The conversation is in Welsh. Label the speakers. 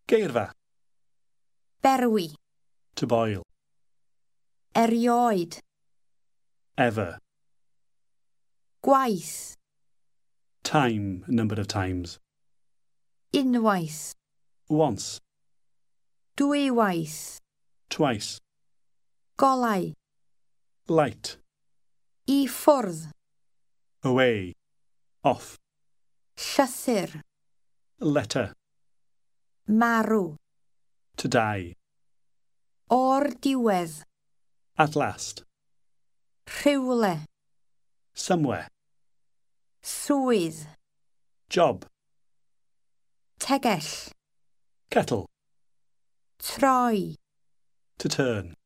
Speaker 1: Geirfa.
Speaker 2: Berwi.
Speaker 1: To boil.
Speaker 2: Erioed.
Speaker 1: Ever.
Speaker 2: Gwaith.
Speaker 1: Time, number of times.
Speaker 2: Unwaith.
Speaker 1: Once.
Speaker 2: Dwywaith.
Speaker 1: Twice.
Speaker 2: Golau.
Speaker 1: Light.
Speaker 2: I ffwrdd.
Speaker 1: Away. Off.
Speaker 2: Llythyr.
Speaker 1: Letter.
Speaker 2: Marw.
Speaker 1: To die.
Speaker 2: O'r diwedd.
Speaker 1: At last.
Speaker 2: Rhywle.
Speaker 1: Somewhere.
Speaker 2: Swydd.
Speaker 1: Job.
Speaker 2: Tegell.
Speaker 1: Kettle.
Speaker 2: Troi.
Speaker 1: To turn.